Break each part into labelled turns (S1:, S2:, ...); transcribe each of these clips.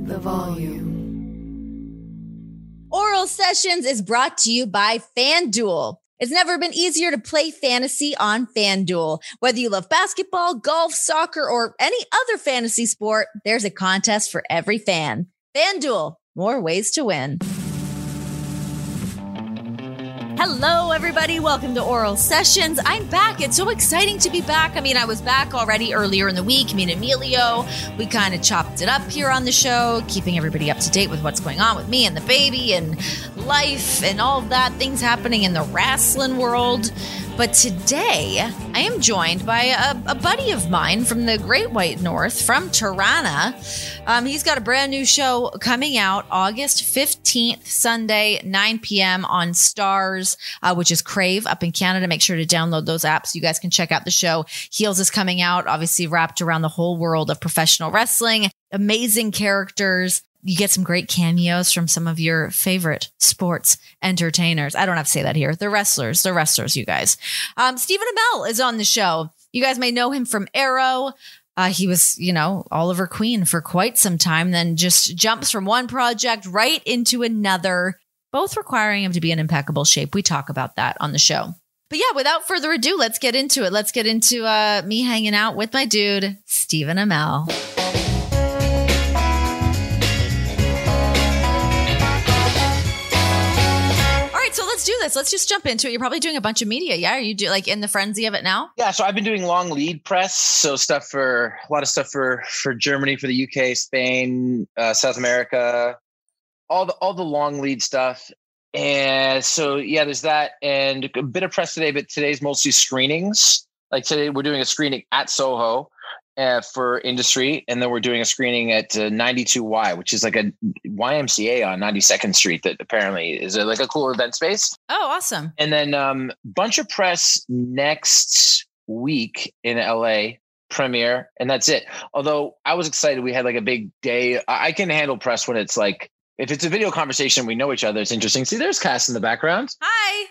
S1: the volume.
S2: Oral Sessions is brought to you by FanDuel. It's never been easier to play fantasy on FanDuel. Whether you love basketball, golf, soccer, or any other fantasy sport, there's a contest for every fan. FanDuel, more ways to win. Hello, everybody. Welcome to Oral Sessions. I'm back. It's so exciting to be back. I mean, I was back already earlier in the week. Me and Emilio, we kind of chopped it up here on the show, keeping everybody up to date with what's going on with me and the baby and life and all of that, things happening in the wrestling world. But today, I am joined by a buddy of mine from the Great White North, from Tirana. He's got a brand new show coming out August 15th, Sunday, 9 p.m. on Stars, which is Crave up in Canada. Make sure to download those apps so you guys can check out the show. Heels is coming out, obviously wrapped around the whole world of professional wrestling. Amazing characters. You get some great cameos from some of your favorite sports entertainers. I don't have to say that here. The wrestlers, you guys. Stephen Amell is on the show. You guys may know him from Arrow. He was, Oliver Queen for quite some time, then just jumps from one project right into another, both requiring him to be in impeccable shape. We talk about that on the show. But yeah, without further ado, let's get into it. Let's get into me hanging out with my dude, Stephen Amell. So let's do this. Let's just jump into it. You're probably doing a bunch of media. Yeah. Are you in the frenzy of it now?
S3: Yeah. So I've been doing long lead press. So a lot of stuff for Germany, for the UK, Spain, South America, all the long lead stuff. And so, yeah, there's that and a bit of press today, but today's mostly screenings. Like today we're doing a screening at Soho for industry. And then we're doing a screening at 92Y, which is like a YMCA on 92nd Street that apparently is like a cool event space.
S2: Oh, awesome.
S3: And then bunch of press next week in LA premiere. And that's it. Although I was excited. We had like a big day. I can handle press when it's like, if it's a video conversation, we know each other. It's interesting. See, there's Cass in the background.
S2: Hi.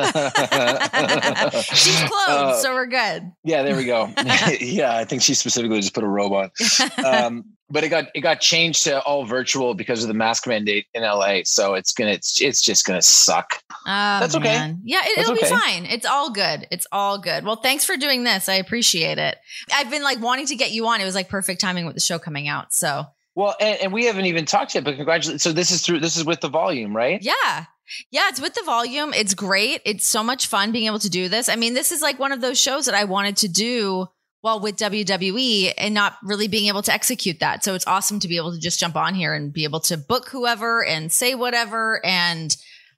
S2: She's clothed, so we're good.
S3: Yeah, there we go. Yeah, I think she specifically just put a robe on. But it got changed to all virtual because of the mask mandate in LA. So it's just gonna suck. That's okay.
S2: Man. Yeah, it'll be fine. It's all good. It's all good. Well, thanks for doing this. I appreciate it. I've been like wanting to get you on. It was like perfect timing with the show coming out. So.
S3: Well, and we haven't even talked yet, but congratulations. So this is with the volume, right?
S2: Yeah. Yeah, it's with the volume. It's great. It's so much fun being able to do this. I mean, this is like one of those shows that I wanted to do while with WWE and not really being able to execute that. So it's awesome to be able to just jump on here and be able to book whoever and say whatever and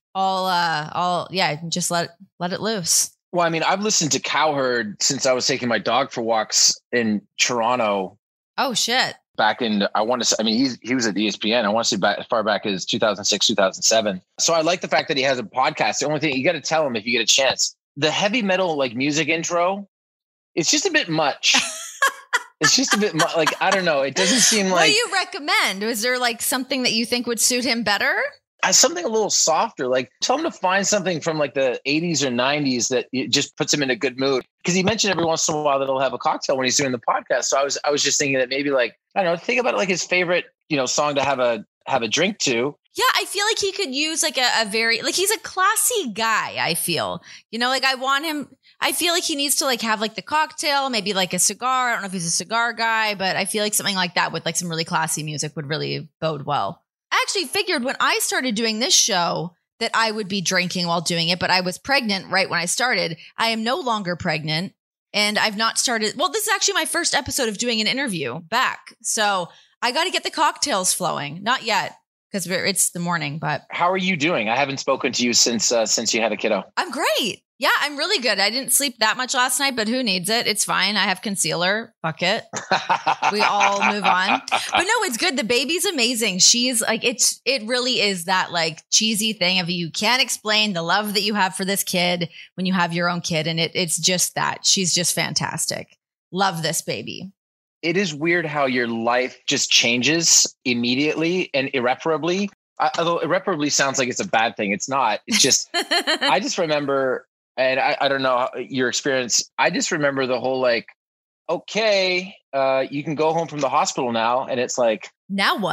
S2: just let it loose.
S3: Well, I mean, I've listened to Cowherd since I was taking my dog for walks in Toronto.
S2: Oh, shit.
S3: Back in, he was at ESPN. I want to say as far back as 2006, 2007. So I like the fact that he has a podcast. The only thing you got to tell him if you get a chance, the heavy metal like music intro, it's just a bit much. It's just a bit much. Like, I don't know. It doesn't seem like.
S2: What do you recommend? Was there like something that you think would suit him better?
S3: Something a little softer, like tell him to find something from like the 80s or 90s that it just puts him in a good mood. Because he mentioned every once in a while that he'll have a cocktail when he's doing the podcast. So I was just thinking that maybe like, I don't know, think about it like his favorite, song to have a drink to.
S2: Yeah, I feel like he could use like a very, like he's a classy guy, I feel. Like I want him, I feel like he needs to like have like the cocktail, maybe like a cigar. I don't know if he's a cigar guy, but I feel like something like that with like some really classy music would really bode well. I actually figured when I started doing this show that I would be drinking while doing it, but I was pregnant right when I started. I am no longer pregnant and I've not started. Well, this is actually my first episode of doing an interview back. So I got to get the cocktails flowing. Not yet because it's the morning, but.
S3: How are you doing? I haven't spoken to you since you had a kiddo.
S2: I'm great. Yeah, I'm really good. I didn't sleep that much last night, but who needs it? It's fine. I have concealer. Fuck it. We all move on. But no, it's good. The baby's amazing. She's like, it really is that like cheesy thing of you can't explain the love that you have for this kid when you have your own kid. And it's just that. She's just fantastic. Love this baby.
S3: It is weird how your life just changes immediately and irreparably. Although irreparably sounds like it's a bad thing. It's not. It's just, I just remember... And I don't know your experience. I just remember the whole like, okay, you can go home from the hospital now. And it's like,
S2: now what?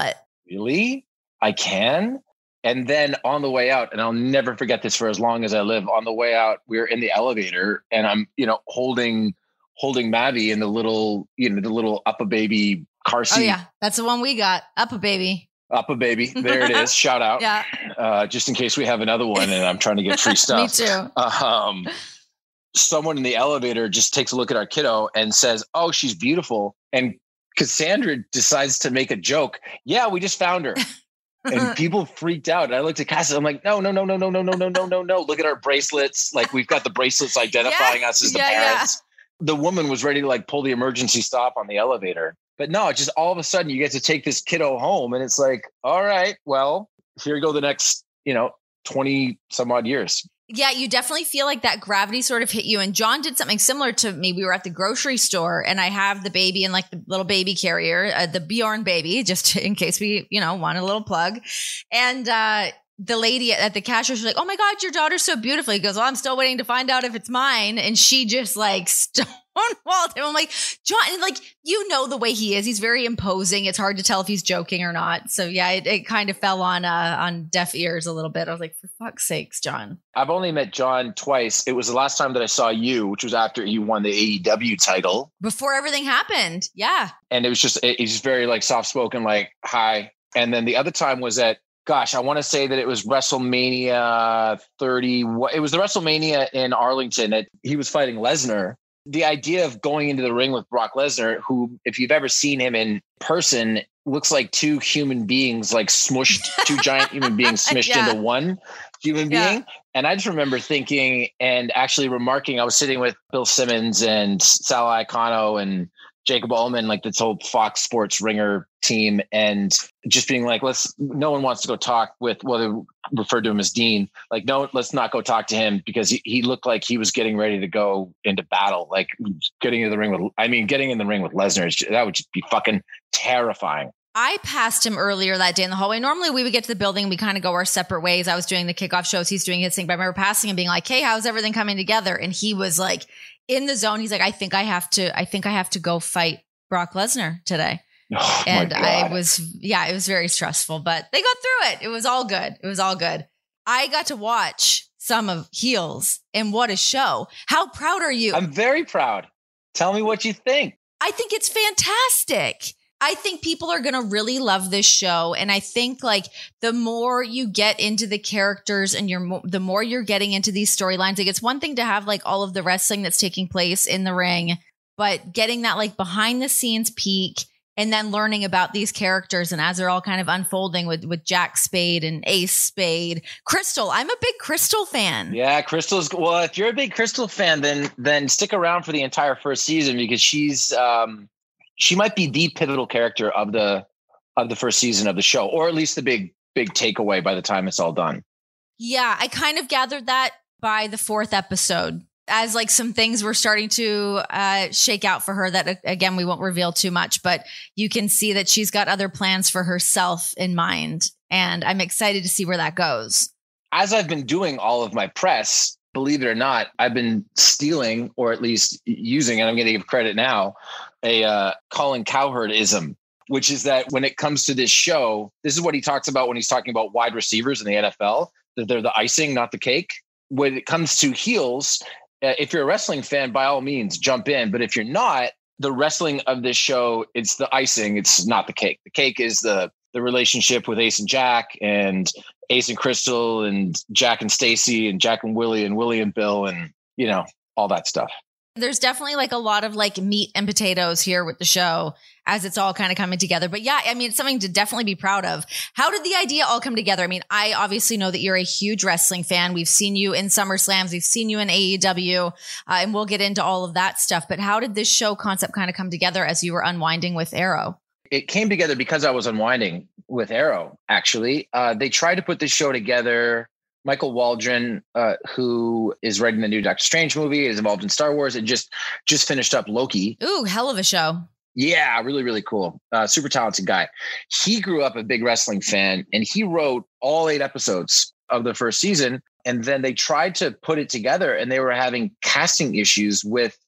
S3: really? I can? And then on the way out, and I'll never forget this for as long as I live, on the way out, we were in the elevator and I'm, holding Maddie in the little Up a Baby car seat.
S2: Oh yeah. That's the one we got. Up a Baby.
S3: Up a Baby. There it is. Shout out.
S2: Yeah.
S3: Just in case we have another one and I'm trying to get free stuff.
S2: Me too.
S3: Someone in the elevator just takes a look at our kiddo and says, "Oh, she's beautiful." And Cassandra decides to make a joke. "Yeah, we just found her." And people freaked out. And I looked at Cass. I'm like, no. Look at our bracelets. Like, we've got the bracelets identifying us as the parents. Yeah. The woman was ready to like pull the emergency stop on the elevator. But no, just all of a sudden you get to take this kiddo home. And it's like, all right, well, here you go the next, 20 some odd years.
S2: Yeah, you definitely feel like that gravity sort of hit you. And John did something similar to me. We were at the grocery store and I have the baby in like the little baby carrier, the Bjorn baby, just in case we, want a little plug. And the lady at the cashier was like, "Oh my God, your daughter's so beautiful." He goes, "Well, I'm still waiting to find out if it's mine." And she just like stonewalled him. I'm like, John, and like, the way he is. He's very imposing. It's hard to tell if he's joking or not. So yeah, it kind of fell on deaf ears a little bit. I was like, for fuck's sakes, John.
S3: I've only met John twice. It was the last time that I saw you, which was after he won the AEW title.
S2: Before everything happened. Yeah.
S3: And it was just, he's just very like soft spoken, like, hi. And then the other time was at, gosh, I want to say that it was WrestleMania 30. It was the WrestleMania in Arlington. He was fighting Lesnar. The idea of going into the ring with Brock Lesnar, who, if you've ever seen him in person, looks like two human beings, like smushed, two giant human beings smushed into one human being. And I just remember thinking and actually remarking, I was sitting with Bill Simmons and Sal Iacono and Jacob Ullman, like this whole Fox Sports Ringer team, and just being like, no one wants to go talk with, well, they referred to him as Dean. Like, no, let's not go talk to him because he looked like he was getting ready to go into battle. Like getting in the ring with Lesnar, that would just be fucking terrifying.
S2: I passed him earlier that day in the hallway. Normally we would get to the building and we kind of go our separate ways. I was doing the kickoff shows. He's doing his thing, but I remember passing him being like, "Hey, how's everything coming together?" And he was like, in the zone. He's like, I think I have to go fight Brock Lesnar today.
S3: Oh,
S2: and it was very stressful, but they got through it. It was all good. I got to watch some of Heels, and what a show. How proud are you?
S3: I'm very proud. Tell me what you think.
S2: I think it's fantastic. I think people are going to really love this show. And I think like the more you get into the characters and the more you're getting into these storylines, like it's one thing to have like all of the wrestling that's taking place in the ring, but getting that like behind the scenes peek and then learning about these characters. And as they're all kind of unfolding with Jack Spade and Ace Spade, Crystal, I'm a big Crystal fan.
S3: Yeah. Crystal's, well, if you're a big Crystal fan, then stick around for the entire first season because she might be the pivotal character of the first season of the show, or at least the big takeaway by the time it's all done.
S2: Yeah, I kind of gathered that by the fourth episode, as like some things were starting to shake out for her that, again, we won't reveal too much, but you can see that she's got other plans for herself in mind. And I'm excited to see where that goes.
S3: As I've been doing all of my press, believe it or not, I've been stealing, or at least using, and I'm going to give credit now, a Colin Cowherd-ism, which is that when it comes to this show, this is what he talks about when he's talking about wide receivers in the NFL, that they're the icing, not the cake. When it comes to heels, if you're a wrestling fan, by all means, jump in. But if you're not, the wrestling of this show, it's the icing, it's not the cake. The cake is the relationship with Ace and Jack, and Ace and Crystal, and Jack and Stacy, and Jack and Willie and Bill, and all that stuff.
S2: There's definitely like a lot of like meat and potatoes here with the show as it's all kind of coming together. But yeah, I mean, it's something to definitely be proud of. How did the idea all come together? I mean, I obviously know that you're a huge wrestling fan. We've seen you in SummerSlams. We've seen you in AEW, and we'll get into all of that stuff. But how did this show concept kind of come together as you were unwinding with Arrow?
S3: It came together because I was unwinding with Arrow, actually. They tried to put this show together. Michael Waldron, who is writing the new Doctor Strange movie, is involved in Star Wars, and just finished up Loki.
S2: Ooh, hell of a show.
S3: Yeah, really, really cool. Super talented guy. He grew up a big wrestling fan, and he wrote all 8 episodes of the first season. And then they tried to put it together, and they were having casting issues with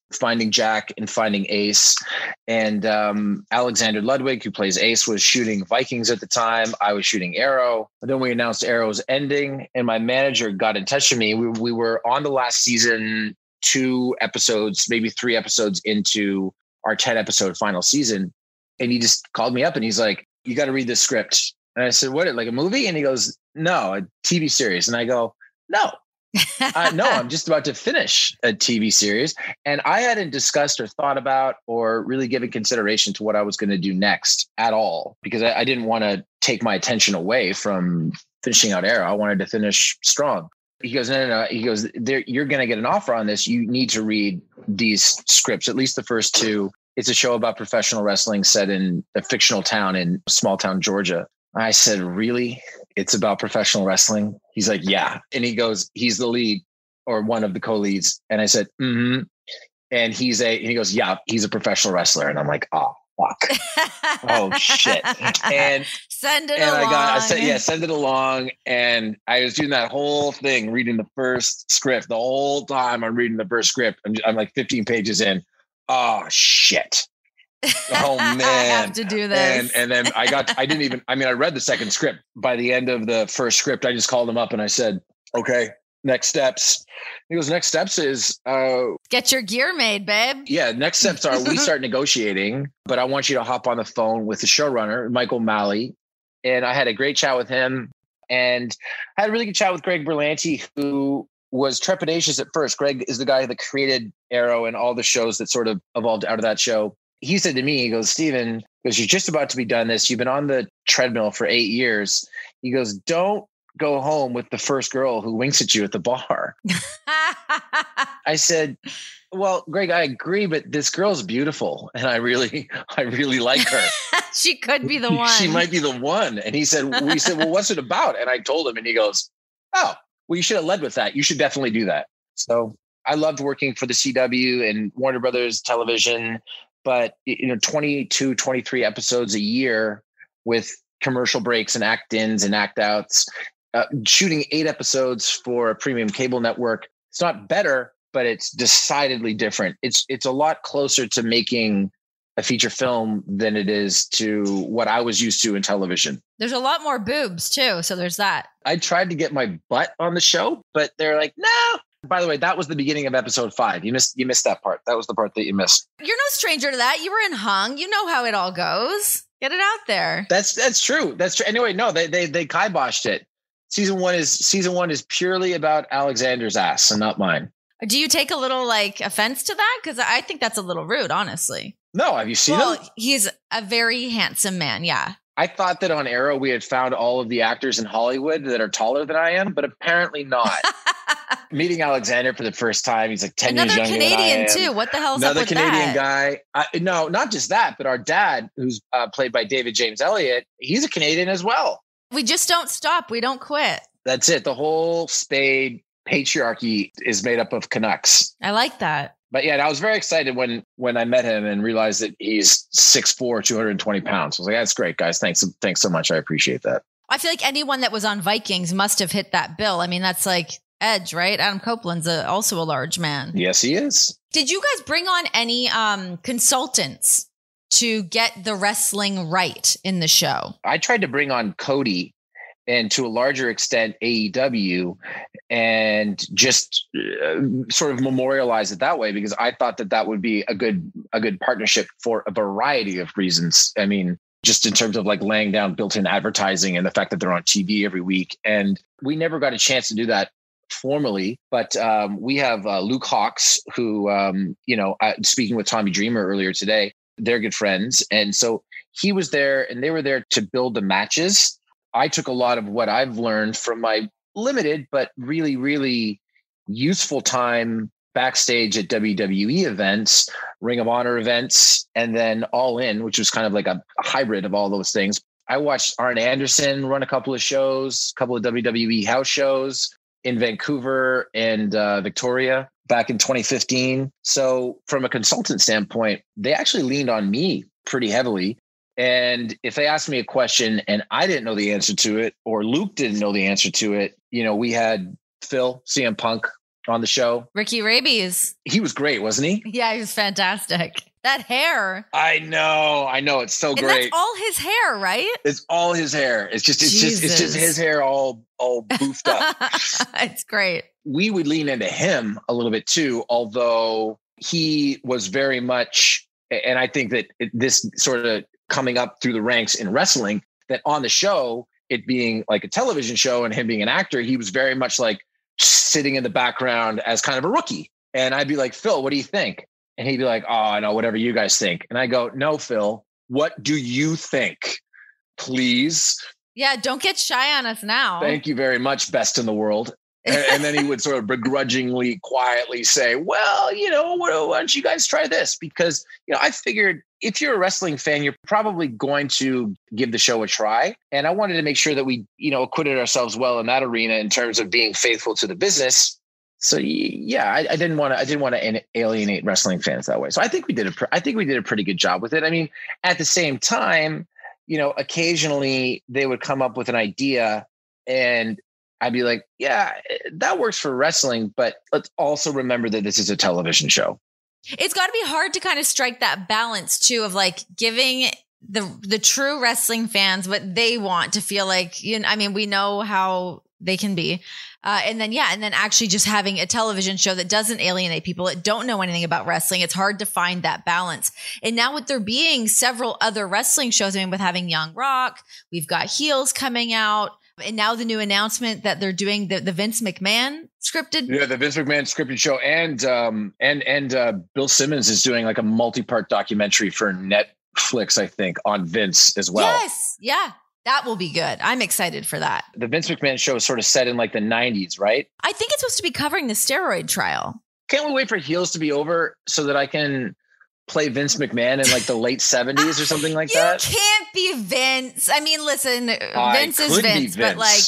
S3: Finding Jack and Finding Ace. And Alexander Ludwig, who plays Ace, was shooting Vikings at the time. I was shooting Arrow. And then we announced Arrow's ending, and my manager got in touch with me. We were on the last season, 2 episodes, maybe 3 episodes into our 10-episode final season. And he just called me up and he's like, you got to read this script. And I said, what, like a movie? And he goes, no, a TV series. And I go, no. No, I'm just about to finish a TV series. And I hadn't discussed or thought about or really given consideration to what I was going to do next at all, because I didn't want to take my attention away from finishing out Arrow. I wanted to finish strong. He goes, no. He goes, you're going to get an offer on this. You need to read these scripts, at least the first 2. It's a show about professional wrestling set in a fictional town in small town Georgia. I said, really? It's about professional wrestling? He's like, yeah. And he goes, he's the lead or one of the co-leads. And I said, mm-hmm. And he goes, yeah, he's a professional wrestler. And I'm like, oh, fuck. Oh, shit. And
S2: send it along.
S3: I said, yeah, send it along. And I was doing that whole thing, reading the first script. The whole time I'm reading the first script. I'm like 15 pages in. Oh, shit. Oh man,
S2: I have to do this.
S3: And then I read the second script. By the end of the first script, I just called him up and I said, okay, next steps. He goes, next steps is
S2: get your gear made, babe.
S3: Yeah, next steps are we start negotiating, but I want you to hop on the phone with the showrunner, Michael Malley. And I had a great chat with him, and I had a really good chat with Greg Berlanti, who was trepidatious at first. Greg is the guy that created Arrow and all the shows that sort of evolved out of that show. He said to me, he goes, Steven, because you're just about to be done this. You've been on the treadmill for 8 years. He goes, don't go home with the first girl who winks at you at the bar. I said, well, Greg, I agree, but this girl's beautiful. And I really like her.
S2: She could be the one.
S3: She might be the one. And we said, well, what's it about? And I told him, and he goes, oh, well, you should have led with that. You should definitely do that. So I loved working for the CW and Warner Brothers Television. But, 22, 23 episodes a year with commercial breaks and act-ins and act-outs, shooting 8 episodes for a premium cable network. It's not better, but it's decidedly different. It's a lot closer to making a feature film than it is to what I was used to in television.
S2: There's a lot more boobs, too. So there's that.
S3: I tried to get my butt on the show, but they're like, no. By the way, that was the beginning of episode 5. You missed that part. That was the part that you missed.
S2: You're no stranger to that. You were in Hung. You know how it all goes. Get it out there.
S3: That's true. That's true. Anyway, no, they kiboshed it. Season one is purely about Alexander's ass and not mine.
S2: Do you take a little offense to that? Because I think that's a little rude, honestly.
S3: No, have you seen him?
S2: He's a very handsome man. Yeah.
S3: I thought that on Arrow we had found all of the actors in Hollywood that are taller than I am, but apparently not. Meeting Alexander for the first time, he's like 10 years younger
S2: Canadian
S3: than I am.
S2: too. What the hell's
S3: Another
S2: up with
S3: Canadian
S2: that?
S3: guy. No, not just that, but our dad, who's played by David James Elliott, he's a Canadian as well.
S2: We just don't stop. We don't quit.
S3: That's it. The whole Spade patriarchy is made up of Canucks.
S2: I like that.
S3: But yeah, and I was very excited when I met him and realized that he's 6'4", 220 pounds. I was like, that's great, guys. Thanks so much. I appreciate that.
S2: I feel like anyone that was on Vikings must have hit that bill. I mean, that's like Edge, right? Adam Copeland's also a large man.
S3: Yes, he is.
S2: Did you guys bring on any consultants to get the wrestling right in the show?
S3: I tried to bring on Cody and to a larger extent AEW and just sort of memorialize it that way, because I thought that would be a good partnership for a variety of reasons. I mean, just in terms of laying down built-in advertising and the fact that they're on TV every week. And we never got a chance to do that formally, but we have Luke Hawx, who, speaking with Tommy Dreamer earlier today, they're good friends. And so he was there and they were there to build the matches. I took a lot of what I've learned from my limited, but really, really useful time backstage at WWE events, Ring of Honor events, and then All In, which was kind of like a hybrid of all those things. I watched Arn Anderson run a couple of shows, a couple of WWE house shows in Vancouver and Victoria back in 2015. So from a consultant standpoint, they actually leaned on me pretty heavily. And if they asked me a question and I didn't know the answer to it, or Luke didn't know the answer to it, we had Phil, CM Punk, on the show.
S2: Ricky Rabies.
S3: He was great, wasn't he?
S2: Yeah, he was fantastic. That hair.
S3: I know. It's so
S2: and
S3: great.
S2: That's all his hair, right?
S3: It's all his hair. It's just his hair all boofed up.
S2: It's great.
S3: We would lean into him a little bit too, although he was very much, and I think that this sort of coming up through the ranks in wrestling, that on the show, it being like a television show and him being an actor, he was very much like sitting in the background as kind of a rookie. And I'd be like, Phil, what do you think? And he'd be like, oh, I know, whatever you guys think. And I go, no, Phil, what do you think? Please.
S2: Yeah, don't get shy on us now.
S3: Thank you very much, best in the world. And then he would sort of begrudgingly, quietly say, well, why don't you guys try this? Because, I figured if you're a wrestling fan, you're probably going to give the show a try. And I wanted to make sure that we, acquitted ourselves well in that arena in terms of being faithful to the business. So yeah, I didn't want to alienate wrestling fans that way. So I think we did a pretty good job with it. I mean, at the same time, occasionally they would come up with an idea and I'd be like, yeah, that works for wrestling, but let's also remember that this is a television show.
S2: It's got to be hard to kind of strike that balance too of like giving the true wrestling fans what they want to feel like, we know how they can be. And then actually just having a television show that doesn't alienate people that don't know anything about wrestling. It's hard to find that balance. And now with there being several other wrestling shows, with having Young Rock, we've got Heels coming out. And now the new announcement that they're doing the Vince McMahon scripted. Yeah,
S3: the Vince McMahon scripted show. And Bill Simmons is doing like a multi-part documentary for Netflix, I think, on Vince as well.
S2: Yes. Yeah. That will be good. I'm excited for that.
S3: The Vince McMahon show is sort of set in like the 90s, right?
S2: I think it's supposed to be covering the steroid trial.
S3: Can't we wait for Heels to be over so that I can play Vince McMahon in like the late 70s or something like that?
S2: You can't be Vince. Listen, Vince is Vince, but like,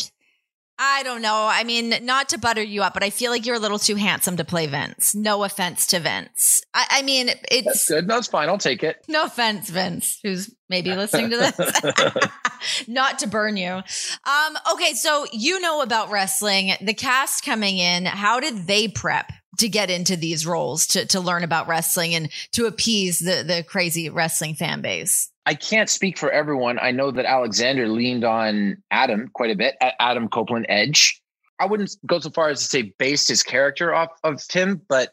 S2: I don't know. Not to butter you up, but I feel like you're a little too handsome to play Vince. No offense to Vince. It's
S3: that's good. No, it's fine. I'll take it.
S2: No offense, Vince, who's maybe listening to this. Not to burn you. Okay, so about wrestling, the cast coming in. How did they prep to get into these roles, to learn about wrestling and to appease the crazy wrestling fan base?
S3: I can't speak for everyone. I know that Alexander leaned on Adam quite a bit, Adam Copeland Edge. I wouldn't go so far as to say based his character off of him, but,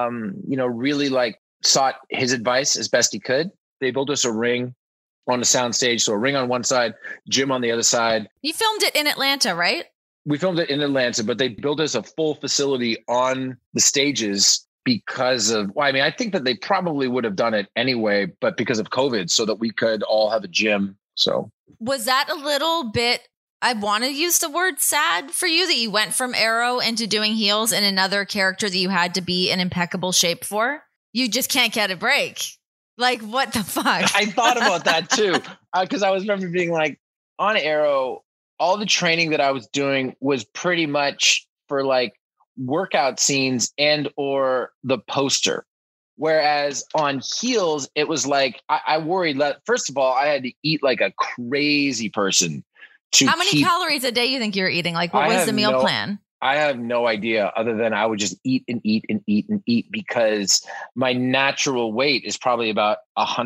S3: really like sought his advice as best he could. They built us a ring on the soundstage. So a ring on one side, gym on the other side.
S2: You filmed it in Atlanta, right?
S3: We filmed it in Atlanta, but they built us a full facility on the stages because of, I think that they probably would have done it anyway, but because of COVID, so that we could all have a gym. So
S2: was that a little bit, I want to use the word sad for you, that you went from Arrow into doing Heels and another character that you had to be in impeccable shape for? You just can't get a break. Like, what the fuck?
S3: I thought about that too. Because I was remember being like, on Arrow, all the training that I was doing was pretty much for like workout scenes and or the poster. Whereas on Heels, it was like, I worried that, first of all, I had to eat like a crazy person.
S2: How many calories a day you think you're eating? Like, what was the meal plan?
S3: I have no idea, other than I would just eat and eat and eat and eat, because my natural weight is probably about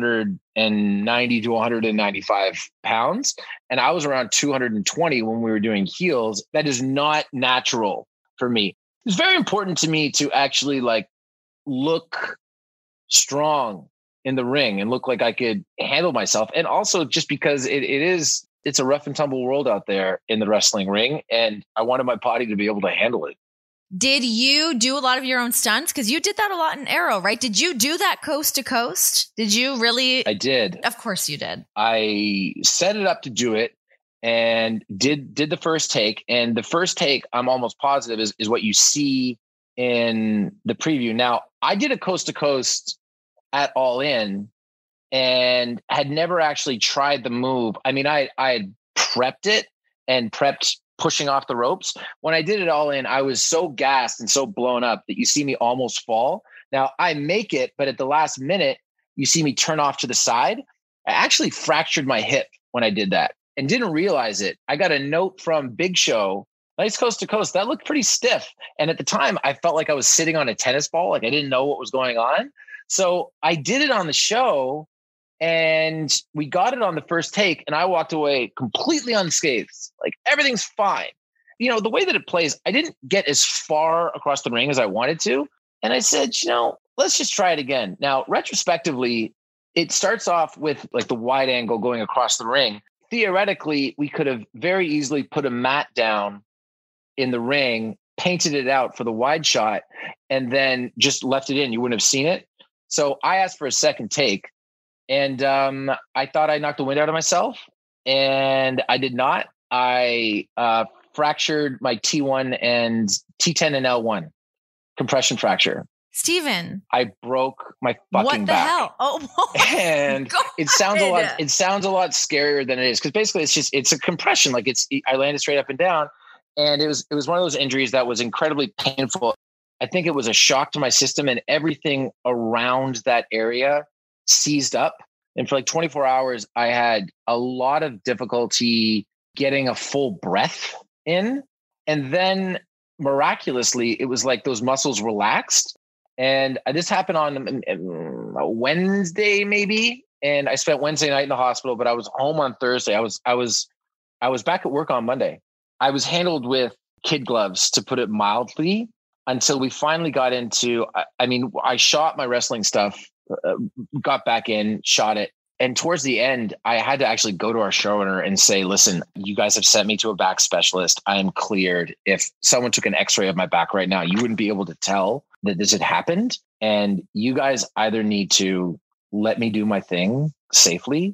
S3: 190 to 195 pounds. And I was around 220 when we were doing Heels. That is not natural for me. It's very important to me to actually like look strong in the ring and look like I could handle myself. And also just because it's a rough and tumble world out there in the wrestling ring. And I wanted my body to be able to handle it.
S2: Did you do a lot of your own stunts? Because you did that a lot in Arrow, right? Did you do that coast to coast? Did you really?
S3: I did.
S2: Of course you did.
S3: I set it up to do it and did the first take. And the first take, I'm almost positive, is what you see in the preview. Now, I did a coast to coast at All In and had never actually tried the move. I mean, I had prepped it and prepped pushing off the ropes. When I did it All In, I was so gassed and so blown up that you see me almost fall. Now, I make it, but at the last minute, you see me turn off to the side. I actually fractured my hip when I did that and didn't realize it. I got a note from Big Show nice coast to coast. That looked pretty stiff. And at the time, I felt like I was sitting on a tennis ball. Like I didn't know what was going on. So I did it on the show and we got it on the first take. And I walked away completely unscathed. Like everything's fine. You know, the way that it plays, I didn't get as far across the ring as I wanted to. And I said, let's just try it again. Now, retrospectively, it starts off with like the wide angle going across the ring. Theoretically, we could have very easily put a mat down in the ring, painted it out for the wide shot, and then just left it in. You wouldn't have seen it. So I asked for a second take, and I thought I knocked the wind out of myself, and I did not. I fractured my T1 and T10 and L1 compression fracture.
S2: Steven,
S3: I broke my fucking back.
S2: What the hell? Oh,
S3: and it sounds a lot scarier than it is, because basically it's a compression. Like I landed straight up and down, and it was one of those injuries that was incredibly painful. I think it was a shock to my system, and everything around that area seized up. And for like 24 hours, I had a lot of difficulty getting a full breath in. And then miraculously, it was like those muscles relaxed. And this happened on Wednesday, maybe. And I spent Wednesday night in the hospital, but I was home on Thursday. I was back at work on Monday. I was handled with kid gloves, to put it mildly, until we finally got into, I shot my wrestling stuff, got back in, shot it. And towards the end, I had to actually go to our showrunner and say, listen, you guys have sent me to a back specialist. I am cleared. If someone took an x-ray of my back right now, you wouldn't be able to tell that this had happened. And you guys either need to let me do my thing safely,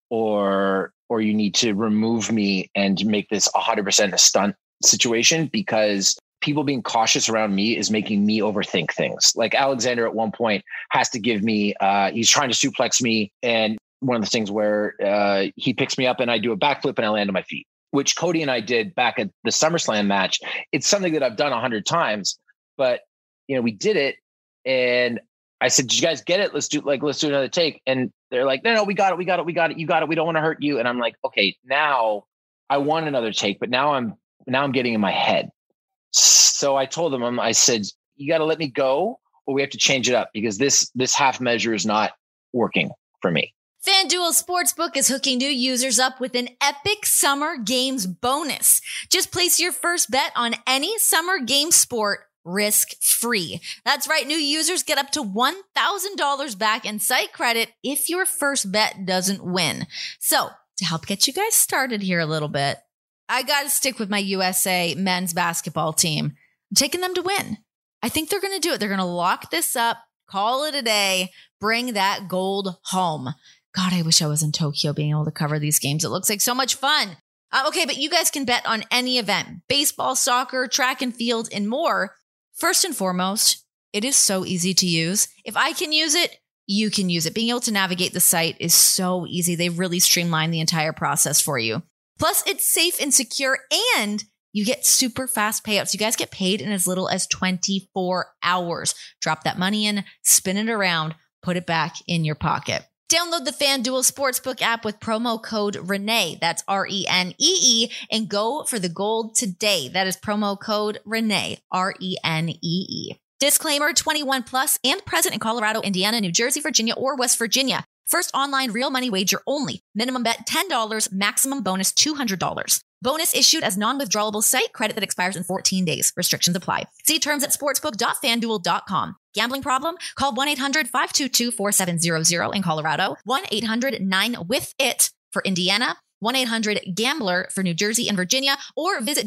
S3: or you need to remove me and make this 100% a stunt situation, because people being cautious around me is making me overthink things. Like Alexander at one point has to give me, he's trying to suplex me. And one of the things where he picks me up and I do a backflip and I land on my feet, which Cody and I did back at the SummerSlam match. It's something that I've done 100 times, but we did it. And I said, did you guys get it? Let's do another take. And they're like, no, we got it. You got it. We don't want to hurt you. And I'm like, okay, now I want another take, but now I'm getting in my head. So I told them, I said, you got to let me go, or we have to change it up, because this half measure is not working for me.
S2: FanDuel Sportsbook is hooking new users up with an epic summer games bonus. Just place your first bet on any summer game sport risk-free. That's right. New users get up to $1,000 back in site credit if your first bet doesn't win. So to help get you guys started here a little bit, I got to stick with my USA men's basketball team. I'm taking them to win. I think they're going to do it. They're going to lock this up, call it a day, bring that gold home. God, I wish I was in Tokyo being able to cover these games. It looks like so much fun. Okay, but you guys can bet on any event: baseball, soccer, track and field, and more. First and foremost, it is so easy to use. If I can use it, you can use it. Being able to navigate the site is so easy. They've really streamlined the entire process for you. Plus, it's safe and secure, and you get super fast payouts. You guys get paid in as little as 24 hours. Drop that money in, spin it around, put it back in your pocket. Download the FanDuel Sportsbook app with promo code Renee. That's RENEE, and go for the gold today. That is promo code Renee, RENEE. Disclaimer: 21 plus and present in Colorado, Indiana, New Jersey, Virginia, or West Virginia. First online real money wager only. Minimum bet $10. Maximum bonus $200. Bonus issued as non-withdrawable site credit that expires in 14 days. Restrictions apply. See terms at sportsbook.fanduel.com. Gambling problem? Call 1-800-522-4700 in Colorado, 1-800-9-WITH-IT for Indiana, 1-800-GAMBLER for New Jersey and Virginia, or visit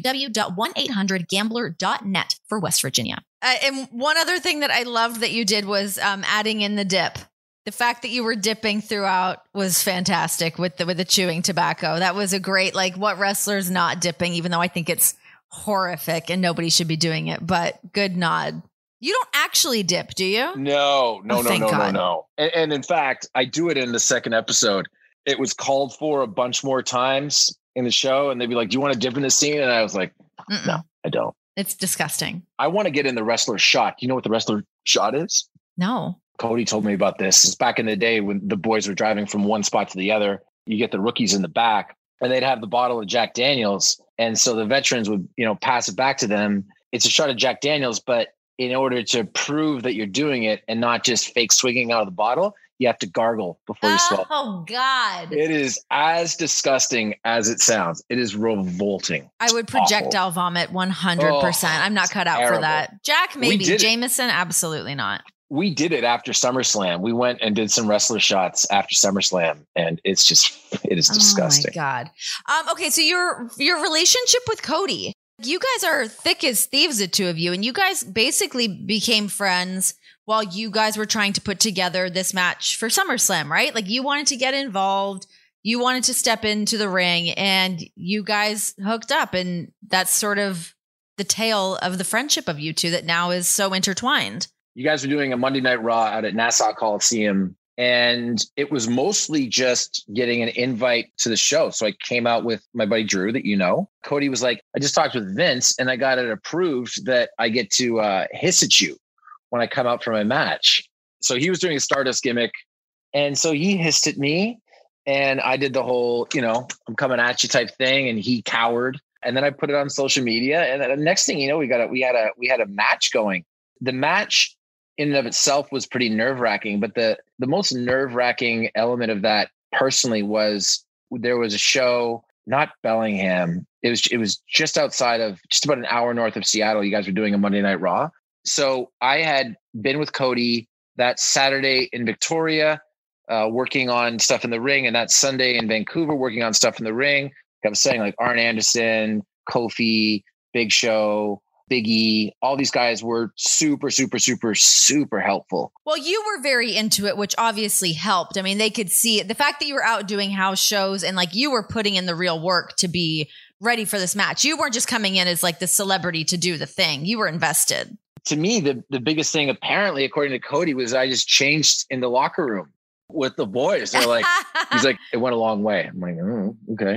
S2: www.1800gambler.net for West Virginia. And one other thing that I loved that you did was adding in the dip. The fact that you were dipping throughout was fantastic with the chewing tobacco. That was a great, like, what wrestler's not dipping, even though I think it's horrific and nobody should be doing it, but good nod. You don't actually dip, do you?
S3: No. And in fact, I do it in the second episode. It was called for a bunch more times in the show, and they'd be like, do you want to dip in the scene? And I was like, no, I don't.
S2: It's disgusting.
S3: I want to get in the wrestler shot. Do you know what the wrestler shot is?
S2: No.
S3: Cody told me about this. It's back in the day when the boys were driving from one spot to the other. You get the rookies in the back, and they'd have the bottle of Jack Daniels. And so the veterans would, pass it back to them. It's a shot of Jack Daniels, but in order to prove that you're doing it and not just fake swigging out of the bottle, you have to gargle before you swallow.
S2: Oh, God.
S3: It is as disgusting as it sounds. It is revolting.
S2: I would projectile vomit 100%. I'm not cut out
S3: terrible.
S2: for that. Jack, maybe. Jameson, absolutely not.
S3: We did it after SummerSlam. We went and did some wrestler shots after SummerSlam, and it is disgusting.
S2: Oh, my God. Okay, so your relationship with Cody. You guys are thick as thieves, the two of you, and you guys basically became friends while you guys were trying to put together this match for SummerSlam, right? Like, you wanted to get involved, you wanted to step into the ring, and you guys hooked up, and that's sort of the tale of the friendship of you two that now is so intertwined.
S3: You guys were doing a Monday Night Raw out at Nassau Coliseum, and it was mostly just getting an invite to the show. So I came out with my buddy Drew that you know. Cody was like, I just talked with Vince and I got it approved that I get to hiss at you when I come out for my match. So he was doing a Stardust gimmick. And so he hissed at me and I did the whole, I'm coming at you type thing. And he cowered. And then I put it on social media. And then the next thing you know, we had a match going. The match in and of itself was pretty nerve-wracking, but the most nerve-wracking element of that personally was there was a show, not Bellingham. It was just outside of, just about an hour north of Seattle. You guys were doing a Monday Night Raw. So I had been with Cody that Saturday in Victoria, working on stuff in the ring, and that Sunday in Vancouver, working on stuff in the ring. Like I was saying, like Arn Anderson, Kofi, Big Show, Big E, all these guys were super, super, super, super helpful.
S2: Well, you were very into it, which obviously helped. I mean, they could see it. The fact that you were out doing house shows and like you were putting in the real work to be ready for this match. You weren't just coming in as like the celebrity to do the thing. You were invested.
S3: To me, the biggest thing, apparently, according to Cody, was I just changed in the locker room with the boys. They're like, he's like, it went a long way. I'm like, oh, okay.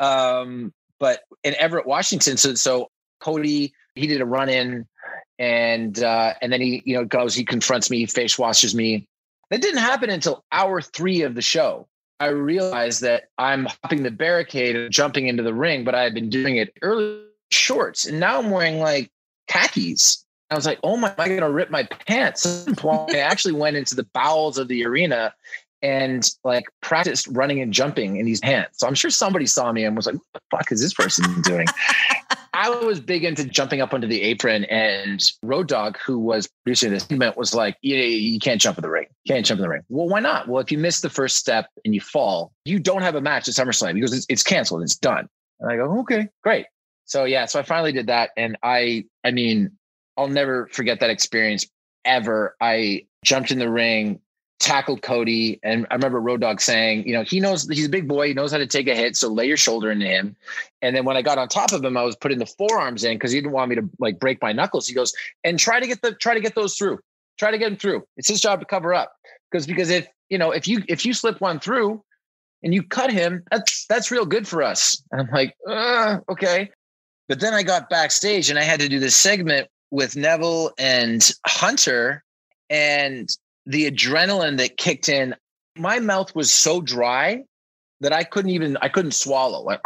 S3: But in Everett, Washington, so Cody, he did a run in and then he, he confronts me, face washes me. That didn't happen until hour 3 of the show. I realized that I'm hopping the barricade and jumping into the ring, but I had been doing it early shorts. And now I'm wearing like khakis. I was like, oh my, am I going to rip my pants? I actually went into the bowels of the arena and like practiced running and jumping in these pants. So I'm sure somebody saw me and was like, what the fuck is this person doing? I was big into jumping up onto the apron, and Road Dogg, who was producing this segment, was like, you can't jump in the ring. You can't jump in the ring. Well, why not? Well, if you miss the first step and you fall, you don't have a match at SummerSlam because it's canceled. It's done. And I go, okay, great. So yeah, so I finally did that. And I mean, I'll never forget that experience ever. I jumped in the ring, tackled Cody. And I remember Road Dogg saying, he knows, he's a big boy. He knows how to take a hit. So lay your shoulder into him. And then when I got on top of him, I was putting the forearms in because he didn't want me to like break my knuckles. He goes, and try to get those through. Try to get them through. It's his job to cover up. Because if you slip one through and you cut him, that's real good for us. And I'm like, okay. But then I got backstage and I had to do this segment with Neville and Hunter, and the adrenaline that kicked in, my mouth was so dry that I couldn't swallow. Like,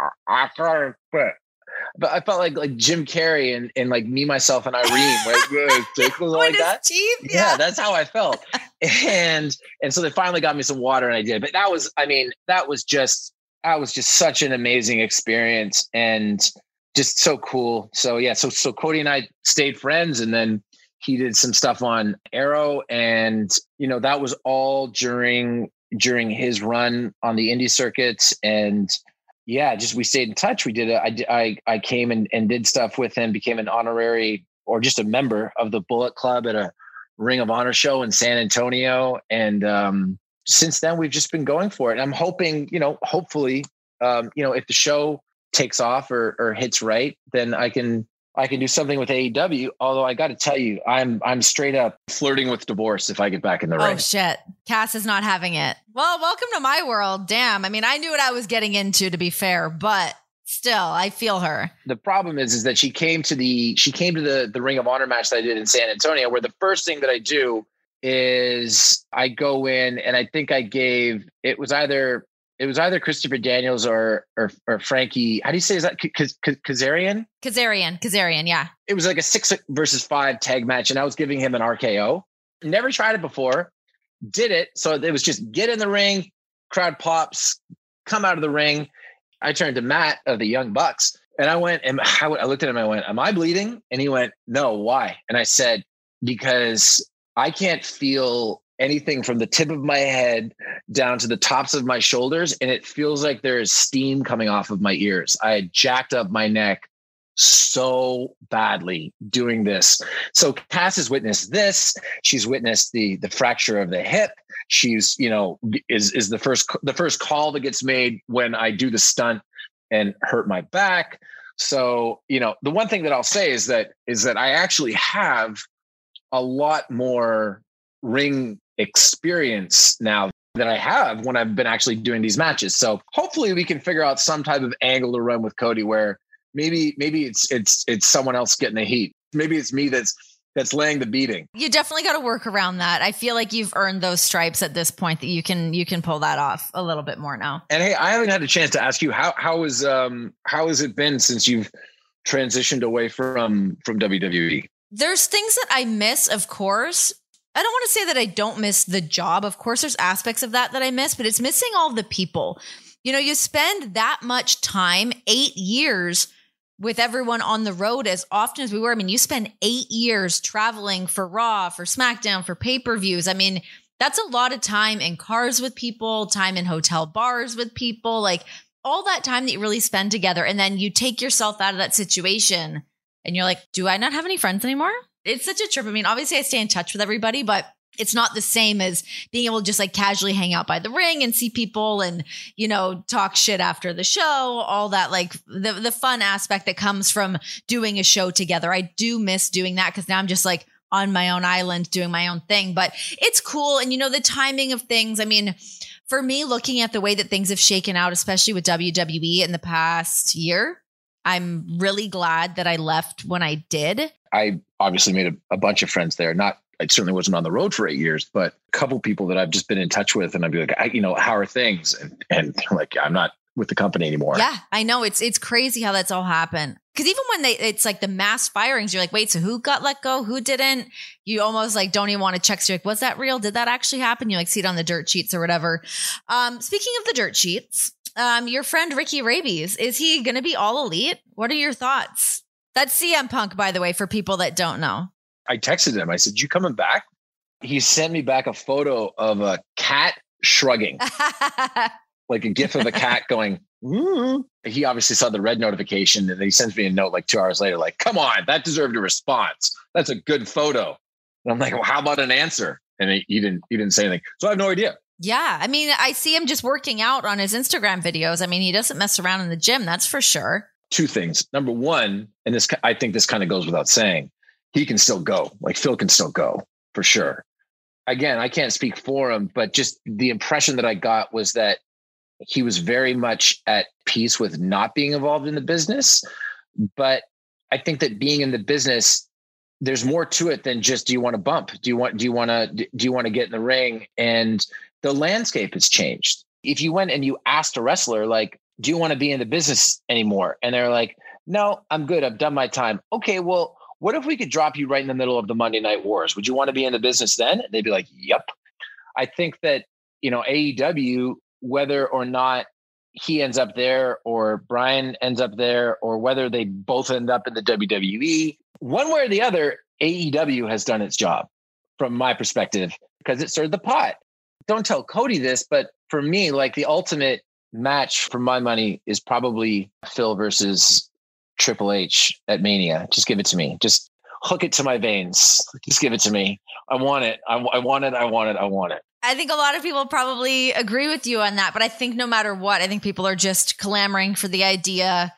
S3: but I felt like Jim Carrey and like Me, Myself, and Irene, like that.
S2: Teeth,
S3: yeah, that's how I felt. And so they finally got me some water and I did. But that was just such an amazing experience and just so cool. So yeah, so Cody and I stayed friends, and then he did some stuff on Arrow, and that was all during his run on the indie circuits. And yeah, just we stayed in touch. We did I came and did stuff with him, became an honorary or just a member of the Bullet Club at a Ring of Honor show in San Antonio. And since then we've just been going for it. And I'm hoping, hopefully, if the show takes off or hits right, then I can do something with AEW. Although I got to tell you, I'm straight up flirting with divorce if I get back in the ring.
S2: Oh shit. Cass is not having it. Well, welcome to my world. Damn. I mean, I knew what I was getting into, to be fair, but still I feel her. The problem is that she came to the Ring of Honor match that I did in San Antonio, where the first thing that I do is I go in and I think it was either
S3: it was either Christopher Daniels or Frankie. How do you say, is that Kazarian?
S2: Kazarian, yeah.
S3: It was like a 6 versus 5 tag match, and I was giving him an RKO. Never tried it before. Did it. So it was just get in the ring, crowd pops, come out of the ring. I turned to Matt of the Young Bucks, and I went, and I looked at him, I went, am I bleeding? And he went, no, why? And I said, because I can't feel anything from the tip of my head down to the tops of my shoulders. And it feels like there is steam coming off of my ears. I had jacked up my neck so badly doing this. So Cass has witnessed this. She's witnessed the fracture of the hip. She's, is the first call that gets made when I do the stunt and hurt my back. So, the one thing that I'll say is that I actually have a lot more ring experience now than I have when I've been actually doing these matches. So hopefully we can figure out some type of angle to run with Cody where maybe it's someone else getting the heat. Maybe it's me that's laying the beating.
S2: You definitely got to work around that. I feel like you've earned those stripes at this point that you can pull that off a little bit more now.
S3: And hey, I haven't had a chance to ask you how has it been since you've transitioned away from WWE?
S2: There's things that I miss, of course. I don't want to say that I don't miss the job. Of course, there's aspects of that I miss, but it's missing all the people. You spend that much time, 8 years with everyone on the road as often as we were. I mean, you spend 8 years traveling for Raw, for SmackDown, for pay-per-views. I mean, that's a lot of time in cars with people, time in hotel bars with people, like all that time that you really spend together. And then you take yourself out of that situation and you're like, do I not have any friends anymore? It's such a trip. I mean, obviously I stay in touch with everybody, but it's not the same as being able to just like casually hang out by the ring and see people and, talk shit after the show, all that, like the fun aspect that comes from doing a show together. I do miss doing that because now I'm just like on my own island doing my own thing, but it's cool. And, the timing of things, I mean, for me, looking at the way that things have shaken out, especially with WWE in the past year, I'm really glad that I left when I did.
S3: I obviously made a bunch of friends there. I certainly wasn't on the road for 8 years, but a couple people that I've just been in touch with, and I'd be like, how are things? And like, I'm not with the company anymore.
S2: Yeah, I know. It's crazy how that's all happened. Because even when it's like the mass firings, you're like, wait, so who got let go? Who didn't? You almost like don't even want to check. So you're like, was that real? Did that actually happen? You like see it on the dirt sheets or whatever. Speaking of the dirt sheets, your friend Ricky Rabies, is he going to be all elite? What are your thoughts? That's CM Punk, by the way, for people that don't know.
S3: I texted him. I said, you coming back? He sent me back a photo of a cat shrugging, like a gif of a cat going, mm. He obviously saw the red notification and then he sends me a note like 2 hours later, like, come on, that deserved a response. That's a good photo. And I'm like, well, how about an answer? And he didn't say anything. So I have no idea.
S2: Yeah. I mean, I see him just working out on his Instagram videos. I mean, he doesn't mess around in the gym. That's for sure.
S3: Two things. Number one, and I think this kind of goes without saying, he can still go. Like Phil can still go for sure. Again, I can't speak for him, but just the impression that I got was that he was very much at peace with not being involved in the business. But I think that being in the business, there's more to it than just, do you want to bump? Do you want to get in the ring? And the landscape has changed. If you went and you asked a wrestler, like, do you want to be in the business anymore? And they're like, no, I'm good. I've done my time. Okay, well, what if we could drop you right in the middle of the Monday Night Wars? Would you want to be in the business then? They'd be like, yep. I think that, AEW, whether or not he ends up there or Brian ends up there or whether they both end up in the WWE, one way or the other, AEW has done its job from my perspective because it stirred the pot. Don't tell Cody this, but for me, like the ultimate match for my money is probably Phil versus Triple H at Mania. Just give it to me. Just hook it to my veins. Just give it to me. I want it. I want it. I want it. I want it.
S2: I think a lot of people probably agree with you on that, but I think no matter what, I think people are just clamoring for the idea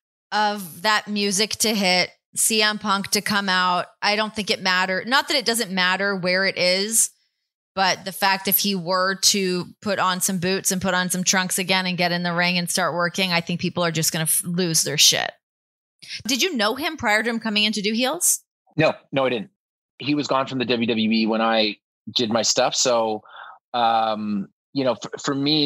S2: of that music to hit, CM Punk to come out. I don't think it matters. Not that it doesn't matter where it is, but the fact if he were to put on some boots and put on some trunks again and get in the ring and start working, I think people are just going to lose their shit. Did you know him prior to him coming in to do heels?
S3: No, I didn't. He was gone from the WWE when I did my stuff. So, for me,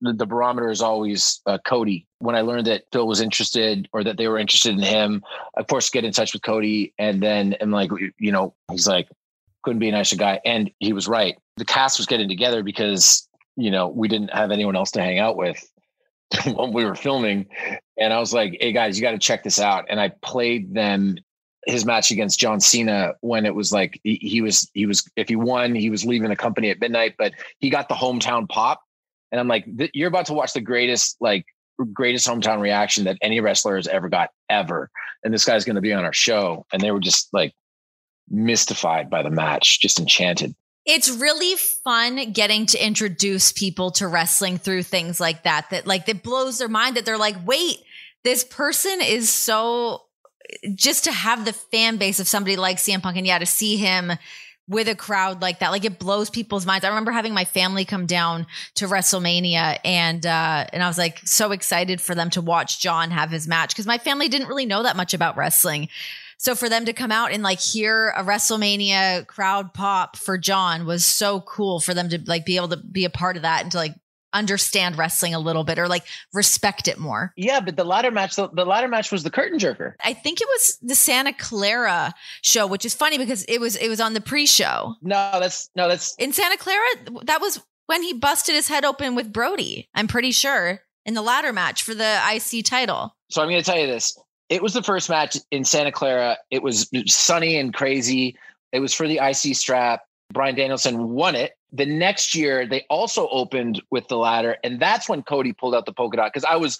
S3: the barometer is always Cody. When I learned that Phil was interested or that they were interested in him, of course, get in touch with Cody. And then I'm like, he's like, couldn't be a nicer guy. And he was right. The cast was getting together because, we didn't have anyone else to hang out with when we were filming. And I was like, hey guys, you got to check this out. And I played them his match against John Cena when it was like, he was, if he won, he was leaving the company at midnight, but he got the hometown pop. And I'm like, you're about to watch the greatest hometown reaction that any wrestler has ever got ever. And this guy's going to be on our show. And they were just like mystified by the match, just enchanted.
S2: It's really fun getting to introduce people to wrestling through things like that blows their mind, that they're like, wait, this person is so, just to have the fan base of somebody like CM Punk, and to see him with a crowd like that, like it blows people's minds. I remember having my family come down to WrestleMania and I was like so excited for them to watch John have his match, because my family didn't really know that much about wrestling. So for them to come out and like hear a WrestleMania crowd pop for John was so cool, for them to like be able to be a part of that and to like understand wrestling a little bit or like respect it more.
S3: Yeah, but the ladder match was the curtain jerker.
S2: I think it was the Santa Clara show, which is funny because it was on the pre-show.
S3: No, that's
S2: in Santa Clara. That was when he busted his head open with Brody, I'm pretty sure, in the ladder match for the IC title.
S3: So I'm going to tell you this. It was the first match in Santa Clara. It was sunny and crazy. It was for the IC strap. Bryan Danielson won it. The next year, they also opened with the ladder, and that's when Cody pulled out the polka dot, because I was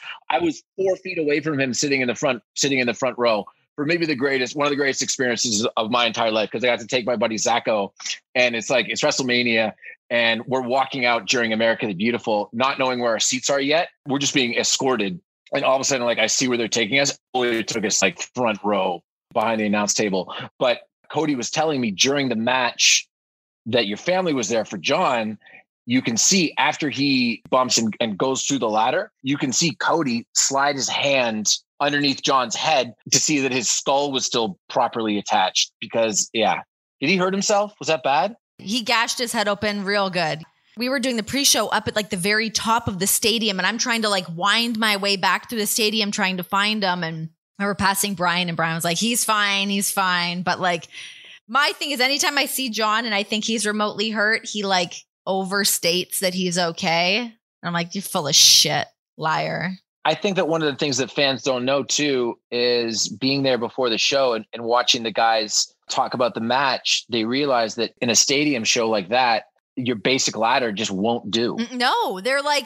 S3: 4 feet away from him, sitting in the front row for maybe one of the greatest experiences of my entire life, because I got to take my buddy Zacho, and it's WrestleMania, and we're walking out during America the Beautiful, not knowing where our seats are yet. We're just being escorted, and all of a sudden, like, I see where they're taking us. It took us like front row behind the announce table, but Cody was telling me during the match that your family was there for John. You can see after he bumps and goes through the ladder, you can see Cody slide his hand underneath John's head to see that his skull was still properly attached. Because, did he hurt himself? Was that bad?
S2: He gashed his head open real good. We were doing the pre-show up at like the very top of the stadium, and I'm trying to like wind my way back through the stadium trying to find him. And I were passing Brian, and Brian was like, he's fine. But like, my thing is, anytime I see John and I think he's remotely hurt, he like overstates that he's okay. And I'm like, you're full of shit, liar.
S3: I think that one of the things that fans don't know too is being there before the show and watching the guys talk about the match. They realize that in a stadium show like that, your basic ladder just won't do.
S2: No, they're like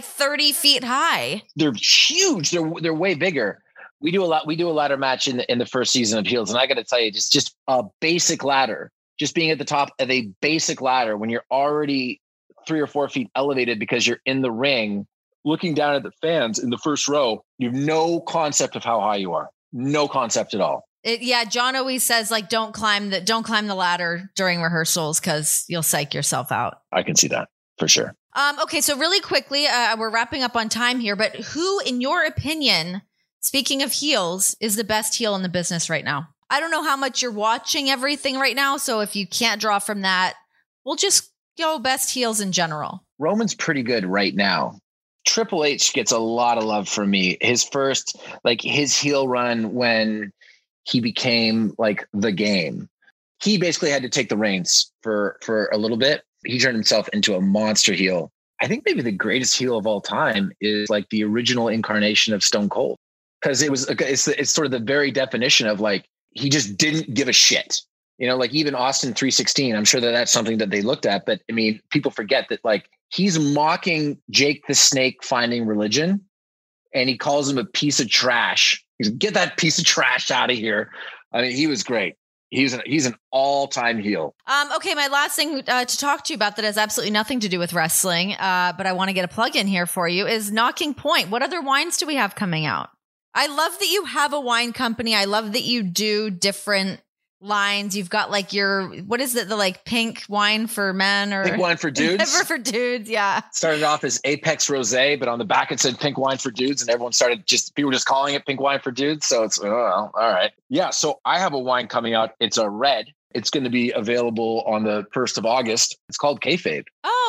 S2: 30 feet high.
S3: They're huge. They're way bigger. We do a ladder match in the first season of Heels. And I got to tell you, just a basic ladder, just being at the top of a basic ladder when you're already 3 or 4 feet elevated because you're in the ring, looking down at the fans in the first row, you have no concept of how high you are. No concept at all.
S2: John always says like, don't climb the ladder during rehearsals because you'll psych yourself out.
S3: I can see that for sure.
S2: Okay. So really quickly, we're wrapping up on time here, but who, in your opinion, speaking of heels, is the best heel in the business right now? I don't know how much you're watching everything right now. So if you can't draw from that, we'll just go best heels in general.
S3: Roman's pretty good right now. Triple H gets a lot of love from me. His first, like his heel run when he became like the Game, he basically had to take the reins for a little bit. He turned himself into a monster heel. I think maybe the greatest heel of all time is like the original incarnation of Stone Cold. Because it's sort of the very definition of like, he just didn't give a shit, like even Austin 316, I'm sure that's something that they looked at, but I mean, people forget that like he's mocking Jake the Snake finding religion, and he calls him a piece of trash. He's like, get that piece of trash out of here. I mean, he was great. He's an all-time heel.
S2: Okay, my last thing to talk to you about that has absolutely nothing to do with wrestling, but I want to get a plug in here for you, is Knocking Point. What other wines do we have coming out? I love that you have a wine company. I love that you do different lines. You've got like what is it? The like pink wine for men or
S3: pink wine for dudes?
S2: for dudes. Yeah.
S3: Started off as Apex Rosé, but on the back it said pink wine for dudes, and everyone people were just calling it pink wine for dudes. So it's, all right. Yeah. So I have a wine coming out. It's a red. It's going to be available on the 1st of August. It's called Kayfabe.
S2: Oh,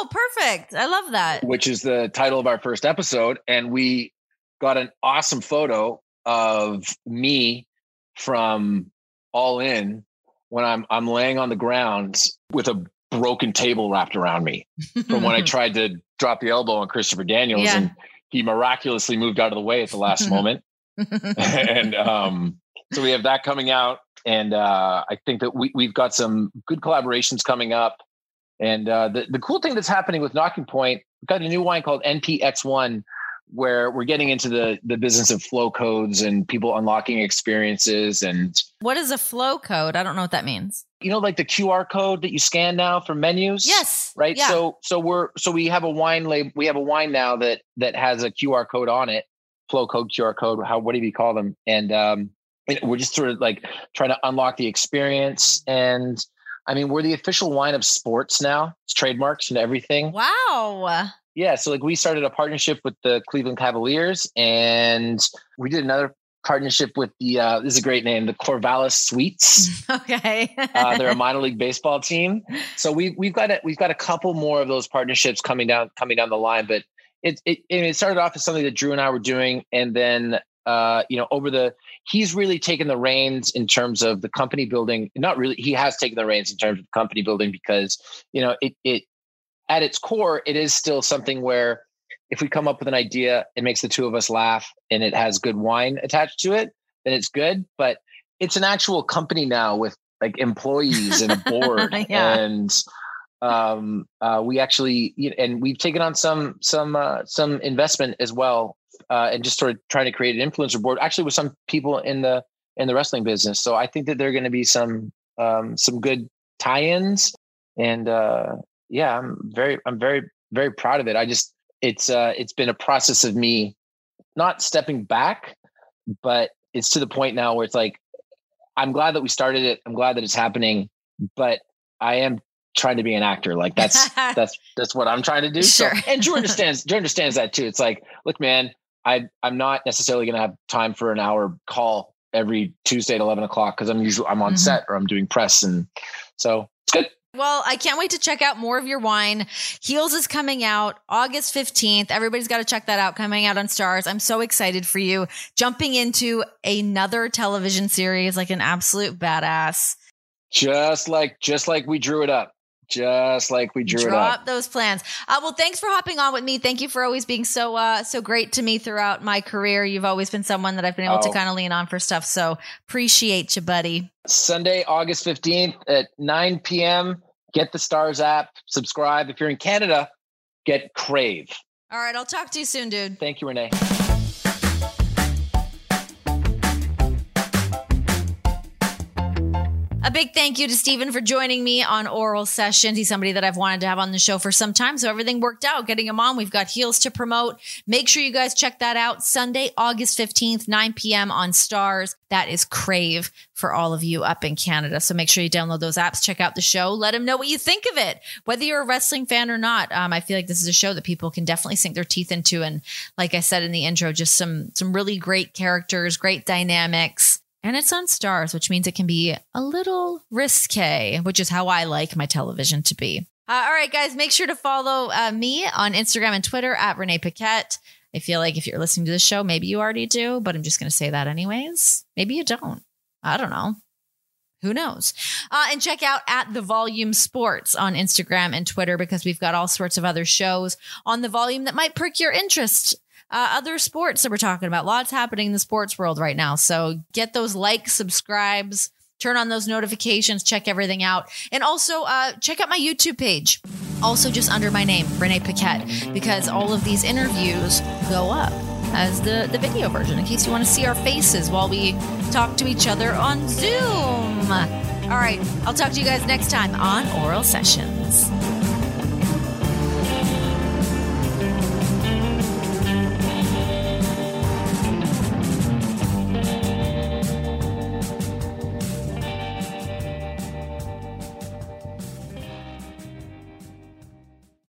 S2: Oh, perfect. I love that.
S3: Which is the title of our first episode. And we got an awesome photo of me from All In when I'm laying on the ground with a broken table wrapped around me from when I tried to drop the elbow on Christopher Daniels, and he miraculously moved out of the way at the last moment. And so we have that coming out, and I think that we've got some good collaborations coming up. And the cool thing that's happening with Nocking Point, we've got a new wine called NPX1, where we're getting into the business of flow codes and people unlocking experiences. And
S2: what is a flow code? I don't know what that means.
S3: Like the QR code that you scan now for menus.
S2: Yes.
S3: Right.
S2: Yeah.
S3: So we have a wine label. We have a wine now that has a QR code on it. Flow code, QR code. What do you call them? And we're just sort of like trying to unlock the experience. And I mean, we're the official wine of sports now. It's trademarks and everything.
S2: Wow.
S3: Yeah. So like we started a partnership with the Cleveland Cavaliers, and we did another partnership with the, this is a great name, the Corvallis Sweets.
S2: Okay.
S3: They're a minor league baseball team. So we've got a couple more of those partnerships coming down the line, but it started off as something that Drew and I were doing. And then, he's really taken the reins in terms of the company building. Not really. He has taken the reins in terms of company building because, it at its core, it is still something where if we come up with an idea, it makes the two of us laugh and it has good wine attached to it, then it's good. But it's an actual company now with like employees and a board. And we actually, and we've taken on some investment as well, and just sort of trying to create an influencer board actually with some people in the wrestling business. So I think that there are going to be some good tie-ins, and I'm very, very proud of it. It's been a process of me not stepping back, but it's to the point now where it's like, I'm glad that we started it. I'm glad that it's happening, but I am trying to be an actor. Like that's what I'm trying to do.
S2: Sure.
S3: So, and Drew understands that too. It's like, look, man, I'm not necessarily going to have time for an hour call every Tuesday at 11 o'clock. Cause I'm on set or I'm doing press. And so it's good.
S2: Well, I can't wait to check out more of your wine. Heels is coming out August 15th. Everybody's got to check that out, coming out on Stars. I'm so excited for you. Jumping into another television series like an absolute badass.
S3: Just like we drew it up.
S2: Drop those plans. Well, thanks for hopping on with me. Thank you for always being so great to me throughout my career. You've always been someone that I've been able to kind of lean on for stuff. So appreciate you, buddy.
S3: Sunday, August 15th at 9 p.m. Get the Stars app. Subscribe. If you're in Canada, get Crave.
S2: All right. I'll talk to you soon, dude.
S3: Thank you, Renee.
S2: A big thank you to Steven for joining me on Oral Sessions. He's somebody that I've wanted to have on the show for some time, so everything worked out getting him on. We've got Heels to promote. Make sure you guys check that out. Sunday, August 15th, 9 p.m. on Stars. That is Crave for all of you up in Canada. So make sure you download those apps, check out the show, let them know what you think of it, whether you're a wrestling fan or not. I feel like this is a show that people can definitely sink their teeth into. And like I said in the intro, just some really great characters, great dynamics. And it's on Stars, which means it can be a little risque, which is how I like my television to be. All right, guys, make sure to follow me on Instagram and Twitter at Renee Paquette. I feel like if you're listening to this show, maybe you already do, but I'm just going to say that anyways. Maybe you don't. I don't know. Who knows? And check out at The Volume Sports on Instagram and Twitter, because we've got all sorts of other shows on The Volume that might perk your interest. Other sports that we're talking about. Lots happening in the sports world right now. So get those likes, subscribes, turn on those notifications, check everything out. And also check out my YouTube page. Also just under my name, Renee Paquette, because all of these interviews go up as the video version in case you want to see our faces while we talk to each other on Zoom. All right. I'll talk to you guys next time on Oral Sessions.